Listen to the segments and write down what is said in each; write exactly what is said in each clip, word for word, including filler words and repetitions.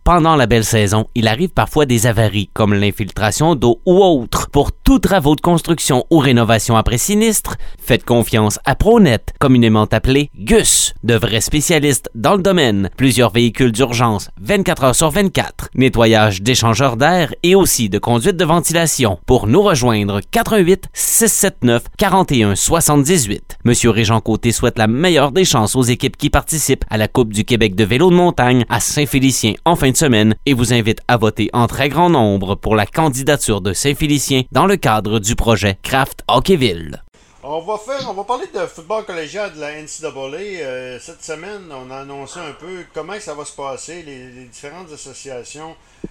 pendant la belle saison, il arrive parfois des avaries comme l'infiltration d'eau ou autre. Pour tous travaux de construction ou rénovation après sinistre, faites confiance à Pronet, communément appelé G U S, de vrais spécialistes dans le domaine. Plusieurs véhicules d'urgence vingt-quatre heures sur vingt-quatre, nettoyage d'échangeurs d'air et aussi de conduite de ventilation. Pour nous rejoindre, quatre un huit, six sept neuf, quatre un sept huit. Monsieur Régent Côté souhaite la meilleure des chances aux équipes qui participent à la Coupe du Québec de vélo de montagne à Saint-Félicien en fin de semaine et vous invite à voter en très grand nombre pour la candidature de Saint-Félicien dans le cadre du projet Craft Hockeyville. On va faire, on va parler de football collégial de la N C A A. Euh, cette semaine, on a annoncé un peu comment ça va se passer. Les, les différentes associations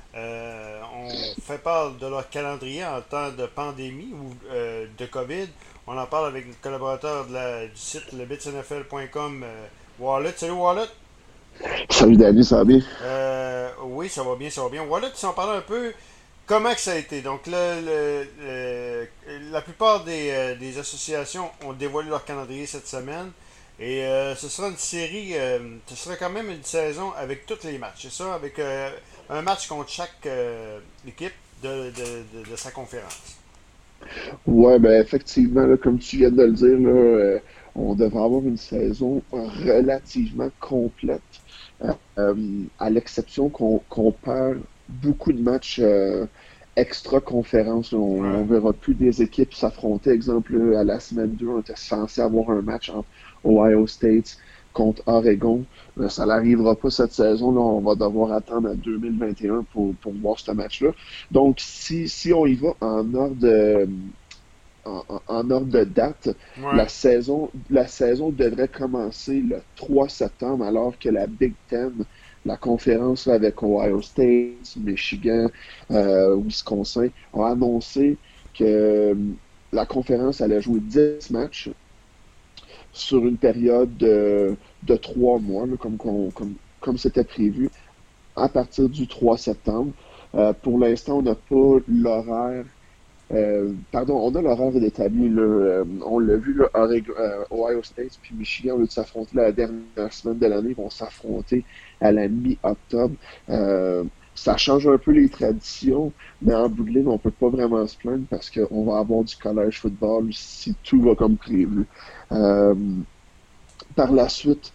euh, ont fait part de leur calendrier en temps de pandémie ou euh, de COVID. On en parle avec notre collaborateur de la, du site le bits n f l point com, euh, Wallet. Salut Wallet! Salut David, ça va bien? Euh, oui, ça va bien, ça va bien. Wallet, tu en parles un peu. Comment que ça a été? Donc, le, le, le, la plupart des, euh, des associations ont dévoilé leur calendrier cette semaine. Et euh, ce sera une série, euh, ce sera quand même une saison avec tous les matchs. C'est ça? Avec euh, un match contre chaque euh, équipe de, de, de, de sa conférence. Ouais, ben effectivement, là, comme tu viens de le dire, là, euh, on devrait avoir une saison relativement complète. Euh, à l'exception qu'on qu'on perd beaucoup de matchs euh, extra-conférence. On ne Ouais. verra plus des équipes s'affronter. Exemple, à la semaine deux, on était censé avoir un match entre Ohio State contre Oregon. Euh, ça n'arrivera pas cette saison. Là, on va devoir attendre à deux mille vingt et un pour, pour voir ce match-là. Donc, si, si on y va en ordre de, en, en- en ordre de date, Ouais. la saison, la saison devrait commencer le trois septembre, alors que la Big Ten, la conférence là, avec Ohio State, Michigan, euh, Wisconsin, ont annoncé que euh, la conférence allait jouer dix matchs sur une période de, de trois mois, là, comme, qu'on- comme, comme c'était prévu, à partir du trois septembre. Euh, pour l'instant, on n'a pas l'horaire. Euh, pardon, on a l'horaire établi. Là, euh, on l'a vu, là, Oregon- euh, Ohio State puis Michigan, au lieu de s'affronter la dernière semaine de l'année, vont s'affronter à la mi-octobre. Euh, ça change un peu les traditions, mais en bout de ligne, on peut pas vraiment se plaindre parce qu'on va avoir du college football si tout va comme prévu. Euh, Par la suite,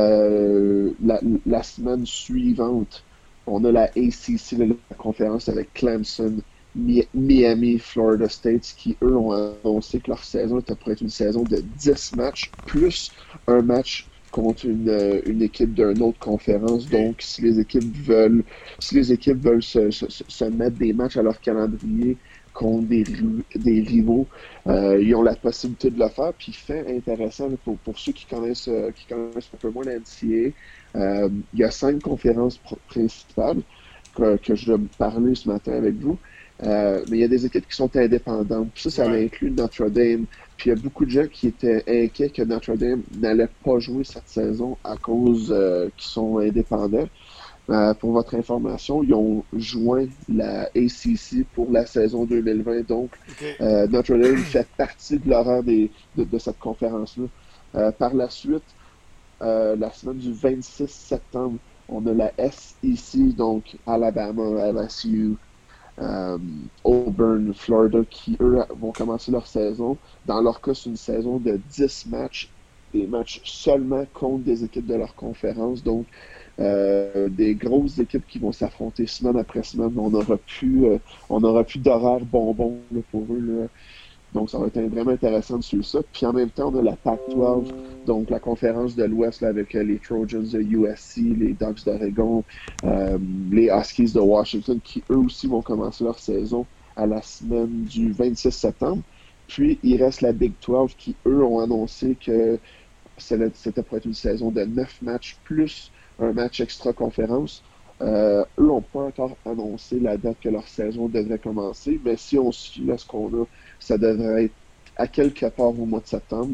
euh, la, la semaine suivante, on a la A C C, la conférence avec Clemson, Mi- Miami, Florida State, qui eux ont annoncé que leur saison était pour être une saison de dix matchs, plus un match contre une, une équipe d'une autre conférence. Donc, si les équipes veulent, si les équipes veulent se, se, se mettre des matchs à leur calendrier contre des, ri- des rivaux, euh, ils ont la possibilité de le faire. Puis, fait intéressant pour, pour ceux qui connaissent, euh, qui connaissent un peu moins la N C A A, euh, il y a cinq conférences pr- principales que, que je vais parler ce matin avec vous. Euh, mais il y a des équipes qui sont indépendantes. Puis ça, ça Ouais. inclut Notre-Dame. Puis il y a beaucoup de gens qui étaient inquiets que Notre-Dame n'allait pas jouer cette saison à cause euh, qu'ils sont indépendants. Euh, pour votre information, ils ont joint la A C C pour la saison deux mille vingt. Donc, OK. euh, Notre-Dame fait partie de l'horaire des- de, de cette conférence-là. Euh, par la suite, euh, la semaine du vingt-six septembre, on a la S E C, donc Alabama, L S U, euh, Auburn, Florida, qui, eux, vont commencer leur saison. Dans leur cas, c'est une saison de dix matchs, des matchs seulement contre des équipes de leur conférence. Donc, euh, des grosses équipes qui vont s'affronter semaine après semaine. On n'aura plus, euh, on aura plus d'horaire bonbon là, pour eux. Là. Donc, ça va être vraiment intéressant de suivre ça. Puis en même temps, on a la Pac douze, donc la conférence de l'Ouest là, avec euh, les Trojans de U S C, les Ducks d'Oregon, euh, les Huskies de Washington, qui eux aussi vont commencer leur saison à la semaine du vingt-six septembre. Puis, il reste la Big douze qui, eux, ont annoncé que c'était c'était pour être une saison de neuf matchs plus un match extra-conférence. Euh, eux n'ont pas encore annoncé la date que leur saison devrait commencer, mais si on suit là ce qu'on a, ça devrait être à quelque part au mois de septembre.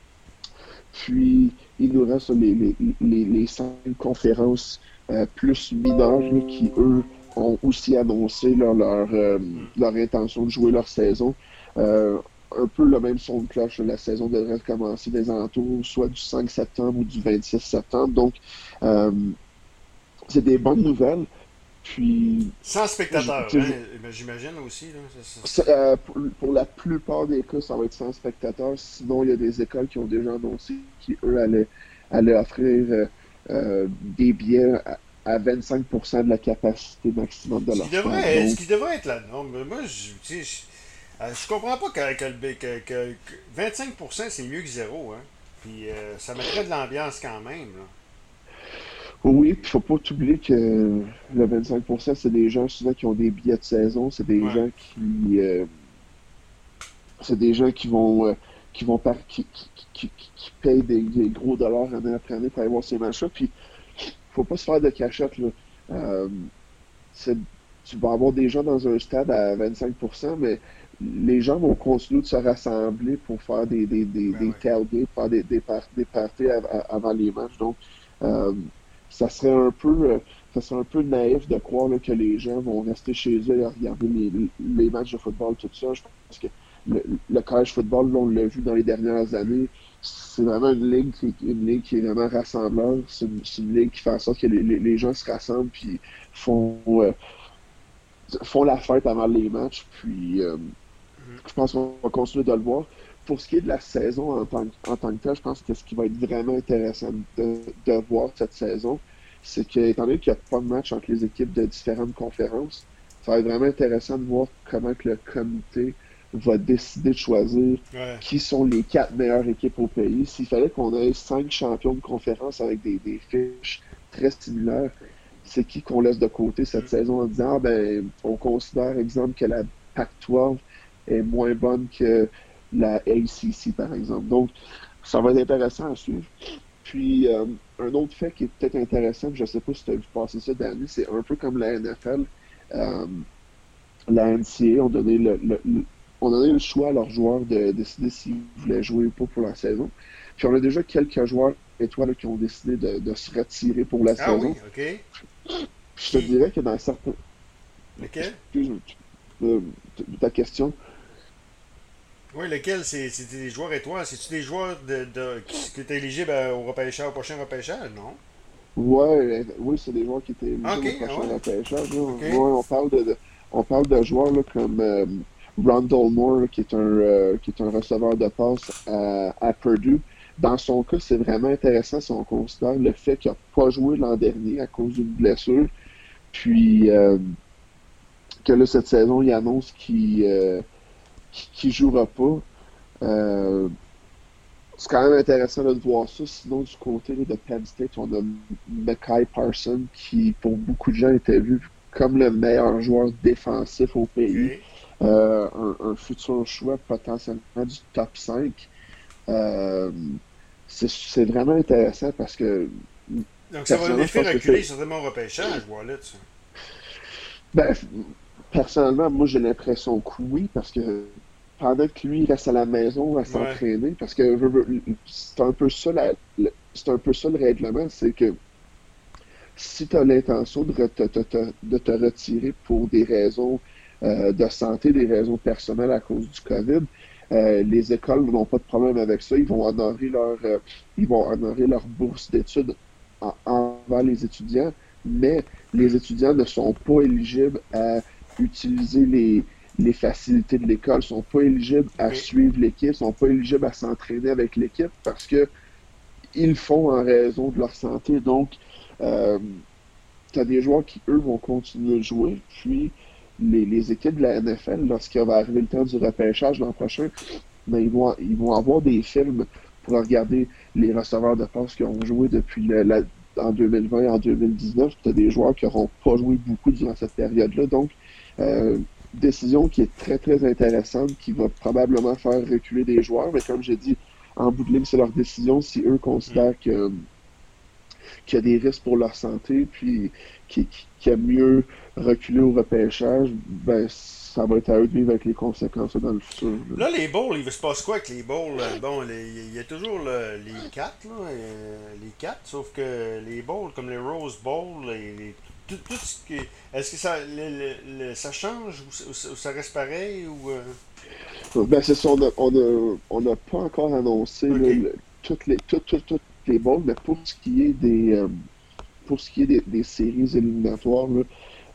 Puis, il nous reste les, les, les, les cinq conférences euh, plus mineures là, qui, eux, ont aussi annoncé là, leur, euh, leur intention de jouer leur saison. Euh, un peu le même son de cloche. La saison devrait commencer des alentours soit du cinq septembre ou du vingt-six septembre. Donc, euh, c'est des bonnes nouvelles. Puis, Sans spectateurs, je- hein, je- ben, j'imagine aussi. Là, c'est- c'est- c'est, euh, pour, pour la plupart des cas, ça va être sans spectateurs. Sinon, il y a des écoles qui ont déjà annoncé qui, eux, allaient, allaient offrir euh, euh, des billets à, à vingt-cinq pour cent de la capacité maximum de Ce qui leur stade. devrait, ce Donc, qui devrait être la norme. Mais moi, je, tu sais, je, euh, je comprends pas que, que, le- que- que- que vingt-cinq pour cent c'est mieux que zéro. Hein. Puis euh, ça mettrait de l'ambiance quand même. Là. oui, puis faut pas oublier que le vingt-cinq pour cent, c'est des gens souvent qui ont des billets de saison. C'est des Ouais. gens qui, euh, c'est des gens qui vont, euh, qui vont par, qui, qui, qui, qui- qui payent des, des gros dollars année après année pour aller voir ces matchs-là. Puis, faut pas se faire de cachette, là. Euh, c'est- Tu vas avoir des gens dans un stade à vingt-cinq pour cent, mais les gens vont continuer de se rassembler pour faire des, des, des, Ben des ouais. tailgates, faire des, des, par- des parties av- av- avant les matchs. Donc, euh, ça serait un peu, euh, ça serait un peu naïf de croire là, que les gens vont rester chez eux et regarder les, les matchs de football, tout ça. Je pense que le, le college football, là, on l'a vu dans les dernières années, c'est vraiment une ligue qui, une ligue qui est vraiment rassembleur. C'est une, c'est une ligue qui fait en sorte que les, les, les gens se rassemblent puis font, euh, font la fête avant les matchs. Puis euh, Mhm. je pense qu'on va continuer de le voir. Pour ce qui est de la saison en tant, que- en tant que tel, je pense que ce qui va être vraiment intéressant de, de voir cette saison, c'est que, étant donné qu'il n'y a pas de match entre les équipes de différentes conférences, ça va être vraiment intéressant de voir comment que le comité va décider de choisir Ouais. qui sont les quatre meilleures équipes au pays. S'il fallait qu'on ait cinq champions de conférence avec des, des fiches très similaires, c'est qui qu'on laisse de côté cette Mhm. saison en disant, ah, ben, on considère, exemple, que la Pac douze est moins bonne que la A C C, par exemple. Donc, ça va être intéressant à suivre. Puis, euh, un autre fait qui est peut-être intéressant, je ne sais pas si tu as vu passer ça, Danny, c'est un peu comme la N F L. Euh, la N C A A ont donné le, le- le- ont donné le choix à leurs joueurs de décider s'ils voulaient jouer ou pas pour la saison. Puis, on a déjà quelques joueurs étoiles qui ont décidé de, de se retirer pour la Ah oui, saison. ok. Puis, je te Qui? dirais que dans certains... Lequel? Excuse euh, ta question. Oui, lequel? C'est c'est des joueurs étoiles. C'est-tu des joueurs de, de, qui, qui étaient éligibles à- au repêchage, au prochain repêchage? Non. Ouais, euh, oui, c'est des joueurs qui étaient Ah, éligibles ok, au ah prochain ouais. repêchage. Là. Ok. Ouais, on parle de, de- on parle de joueurs là, comme euh, Rondell Moore, là, qui est un, euh, qui est un receveur de passe à, à Purdue. Dans son cas, c'est vraiment intéressant si on considère le fait qu'il n'a pas joué l'an dernier à cause d'une blessure. Puis euh, que là, cette saison, il annonce qu'il euh, qu'il, jouera pas. Euh, C'est quand même intéressant de voir ça. Sinon, du côté là, de Penn State, on a Mekhi Parson qui, pour beaucoup de gens, était vu comme le meilleur joueur défensif au pays. Ok. Euh, un, un futur choix potentiellement du top cinq. Euh, c'est c'est vraiment intéressant parce que, Donc ça va personnellement, je l'effet pense que reculer c'est... certainement au repêchage, voilà. Ça. Ben, personnellement, moi, j'ai l'impression que oui, parce que pendant que lui il reste à la maison à Ouais. s'entraîner, parce que veux- veux- c'est un peu ça, la- le- c'est un peu ça le règlement, c'est que si tu as l'intention de, re- te, te- te- de te retirer pour des raisons euh, de santé, des raisons personnelles à cause du COVID, euh, les écoles n'ont pas de problème avec ça. Ils vont honorer leur, euh, ils vont honorer leur bourse d'études en- envers les étudiants, mais les étudiants ne sont pas éligibles à utiliser les, les facilités de l'école, sont pas éligibles à Ok. suivre l'équipe, sont pas éligibles à s'entraîner avec l'équipe parce que ils le font en raison de leur santé. Donc, euh, tu as des joueurs qui, eux, vont continuer de jouer. Puis, les, les équipes de la N F L, lorsqu'il va arriver le temps du repêchage l'an prochain, ben, ils, vont, ils vont avoir des films pour regarder les receveurs de passe qui ont joué depuis le, la, en deux mille vingt, en deux mille dix-neuf. Tu as des joueurs qui n'auront pas joué beaucoup durant cette période-là. Donc, euh, décision qui est très, très intéressante, qui va probablement faire reculer des joueurs. Mais comme j'ai dit, en bout de ligne, c'est leur décision. Si eux Hmm. considèrent que qu'il y a des risques pour leur santé, puis qu'il qui a mieux reculé au repêchage, ben ça va être à eux de vivre avec les conséquences dans le futur. Là. Là, les bowls, il se passe quoi avec les bowls? Euh, Bon, les- il y a toujours le- les quatre, là, euh, les quatre, sauf que les bowls, comme les Rose Bowl, les, les- tout, tout ce qui est-ce que ça, le- le- le- ça change ou, ça ou ça reste pareil ou euh, Ben c'est ça, on n'a on a, on a pas encore annoncé ok, là, le- toutes les toutes, toutes, toutes les bowls, mais pour ce qui est des euh, pour ce qui est des, des séries éliminatoires, là,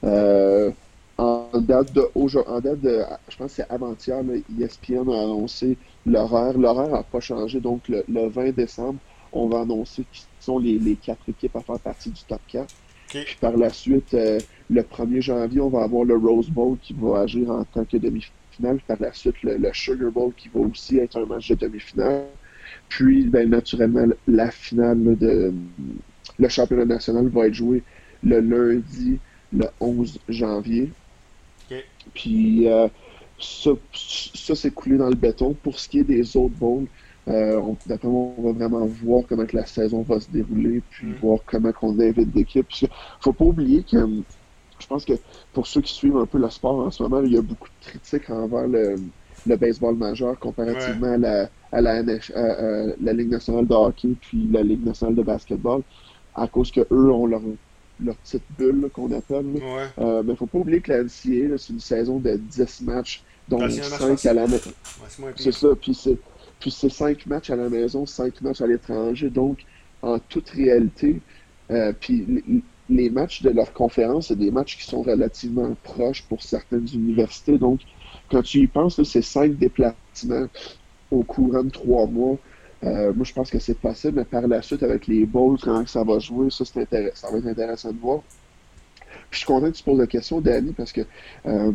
Euh, en date de, en date de, je pense que c'est avant-hier, là, E S P N a annoncé l'horaire. L'horaire n'a pas changé, donc le, le vingt décembre, on va annoncer qui sont les, les quatre équipes à faire partie du top quatre. OK. Puis par la suite, euh, le premier janvier, on va avoir le Rose Bowl qui va agir en tant que demi-finale. Par la suite, le, le Sugar Bowl qui va aussi être un match de demi-finale. Puis, ben, naturellement, la finale là, de le championnat national va être joué le lundi, le onze janvier. OK. Puis, euh, ça, ça c'est coulé dans le béton. Pour ce qui est des autres bowls, euh, on, d'après moi, on va vraiment voir comment que la saison va se dérouler, puis Mm. voir comment on invite d'équipes. Parce que faut pas oublier que je pense que pour ceux qui suivent un peu le sport en ce moment, il y a beaucoup de critiques envers le, le baseball majeur Ouais. comparativement à la, à la, N H, à, à la Ligue nationale de hockey puis la Ligue nationale de basketball, à cause que eux ont leur, leur petite bulle là, qu'on appelle. Là. Ouais. Euh, mais faut pas oublier que la N C A A, là, c'est une saison de dix matchs, dont Ah, c'est un match cinq facile. à la maison. Ouais, c'est moins C'est pire. ça, puis c'est puis c'est cinq matchs à la maison, cinq matchs à l'étranger. Donc, en toute réalité, euh, puis les, les matchs de leur conférence, c'est des matchs qui sont relativement proches pour certaines universités. Donc, quand tu y penses, là, c'est cinq déplacements au courant de trois mois. Euh, moi, je pense que c'est possible, mais par la suite, avec les bowls, quand ça va jouer, ça, c'est intéressant. Ça va être intéressant de voir. Puis, je suis content que tu poses la question, Danny, parce que euh,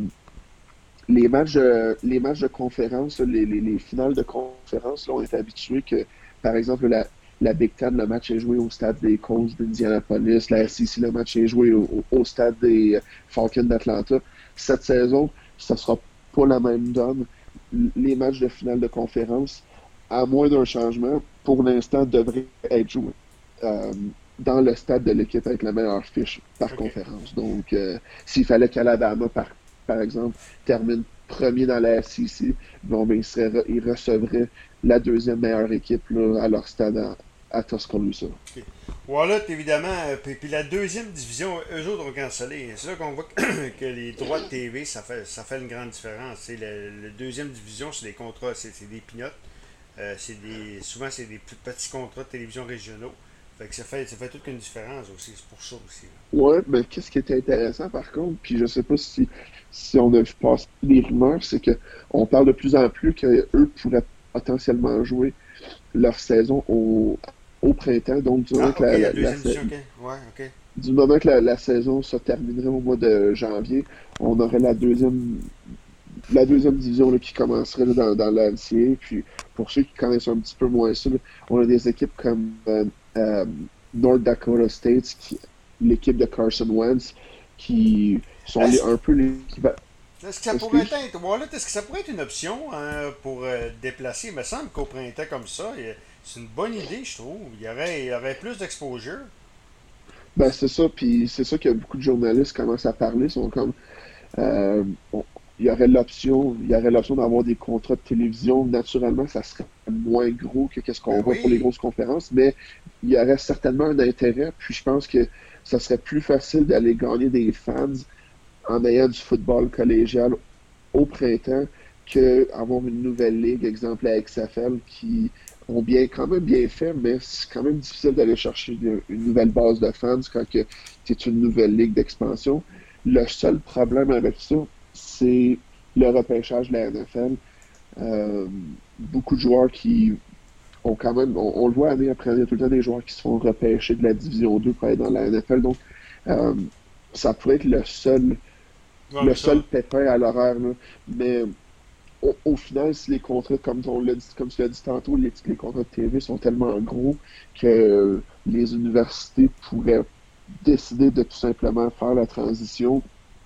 les matchs, de, les matchs de conférence, les, les, les finales de conférence, là, on est habitué que, par exemple, la, la Big Ten, le match est joué au stade des Colts d'Indianapolis, la S E C, le match est joué au, au stade des Falcons d'Atlanta. Cette saison, ça sera pas la même donne. Les matchs de finale de conférence, à moins d'un changement, pour l'instant, devraient être joués euh, dans le stade de l'équipe avec la meilleure fiche par OK. conférence. Donc, euh, s'il fallait qu'Alabama, par, par exemple, termine premier dans la S E C, bon, ben, ils, seraient, ils recevraient la deuxième meilleure équipe là, à leur stade à, à Tuscaloosa. OK. Wallet, évidemment, euh, puis, puis la deuxième division, eux autres ont cancellé. C'est là qu'on voit que, que les droits de T V, ça fait, ça fait une grande différence. C'est le, le deuxième division, c'est des contrats, c'est, c'est des pinottes. Euh, c'est des, souvent, c'est des plus petits contrats de télévision régionaux. Fait que ça fait, ça fait toute une différence aussi. C'est pour ça aussi. Là. Ouais, mais qu'est-ce qui est intéressant par contre, puis je sais pas si, si on a vu passer des rumeurs, c'est que on parle de plus en plus qu'eux pourraient potentiellement jouer leur saison au, au printemps, donc du moment Ah, que ok, la, la la, la, deuxième division, ok. Ouais, ok. du moment que la, la saison se terminerait au mois de janvier, on aurait la deuxième la deuxième division là, qui commencerait là, dans, dans la N C A A. Puis pour ceux qui connaissent un petit peu moins ça, là, on a des équipes comme euh, euh, North Dakota State, qui, l'équipe de Carson Wentz, qui sont les, Est-ce, un peu les. Qui va- est-ce que ça pourrait Excuse? être, Wallet, est-ce que ça pourrait être une option hein, pour euh, déplacer? Il me semble qu'au printemps comme ça, il- c'est une bonne idée, je trouve. Il y aurait, il y aurait plus d'exposure. Ben c'est ça, puis c'est ça que beaucoup de journalistes commencent à parler, sont comme Euh, on- il y aurait l'option, il y aurait l'option d'avoir des contrats de télévision. Naturellement, ça serait moins gros que ce Ben qu'on voit pour les oui. grosses conférences, mais il y aurait certainement un intérêt. Puis je pense que ça serait plus facile d'aller gagner des fans en ayant du football collégial au printemps qu'avoir une nouvelle ligue, exemple la X F L, qui ont bien quand même bien fait, mais c'est quand même difficile d'aller chercher une, une nouvelle base de fans quand c'est une nouvelle ligue d'expansion. Le seul problème avec ça, c'est le repêchage de la N F L. Euh, beaucoup de joueurs qui ont quand même, on, on le voit année après année, il y a tout le temps des joueurs qui se font repêcher de la Division deux pour aller dans la N F L. Donc, euh, ça pourrait être le seul, Ouais, le mais ça. seul pépin à l'horaire. Là. Mais au, au final, si les contrats, comme, on l'a dit, comme tu l'as dit tantôt, les, les contrats de T V sont tellement gros que les universités pourraient décider de tout simplement faire la transition.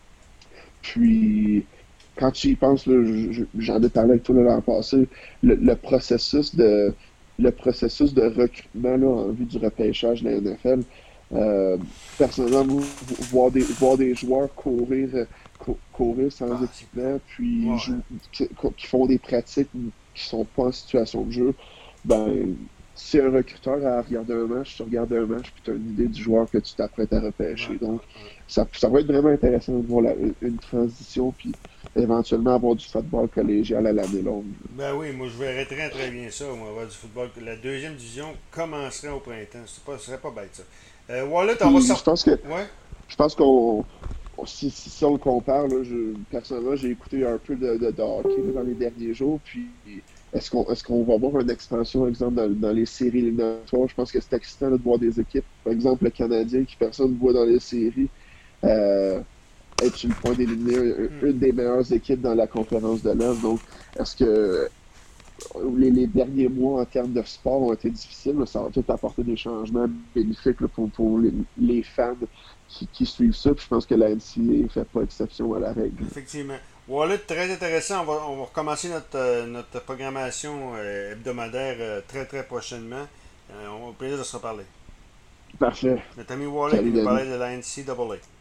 Puis, quand tu y penses, là, j'en ai parlé avec toi l'an passé, le, le processus de le processus de recrutement là, en vue du repêchage de la N F L, euh, personnellement, voir des, voir des joueurs courir, cou- courir sans Ah, c'est équipement, puis ouais. jou- qui, qui font des pratiques qui sont pas en situation de jeu, ben, si un recruteur a regardé un match, tu regardes un match, puis tu as une idée du joueur que tu t'apprêtes à Ouais, repêcher. Donc, ouais. ça, ça va être vraiment intéressant de voir la- une transition, puis éventuellement avoir du football collégial à l'année longue. Ben oui, moi je verrais très très bien ça, moi, avoir du football. La deuxième division commencerait au printemps. C'est pas, ce serait pas bête ça. Euh, Wallet, on va Puis je sortir. pense que Ouais. je pense qu'on si, si, si on le compare, là, je, personnellement, j'ai écouté un peu de, de, de hockey là, dans les derniers jours, puis est-ce qu'on est-ce qu'on va voir une expansion, par exemple, dans, dans les séries éliminatoires? Je pense que c'est excitant là, de voir des équipes, par exemple le Canadien, qui personne ne voit dans les séries, euh, être sur le point d'éliminer une, une des meilleures équipes dans la conférence de l'Est. Donc, est-ce que les, les derniers mois en termes de sport ont été difficiles? Là, ça va peut-être apporter des changements bénéfiques là, pour, pour les, les fans qui, qui suivent ça. Puis je pense que la N C A A ne fait pas exception à la règle. Effectivement. Wallet, très intéressant. On va, on va recommencer notre, euh, notre programmation euh, hebdomadaire euh, très très prochainement. Euh, on a au plaisir de se reparler. Parfait. Notre ami Wallet, il nous parlait de la N C A A.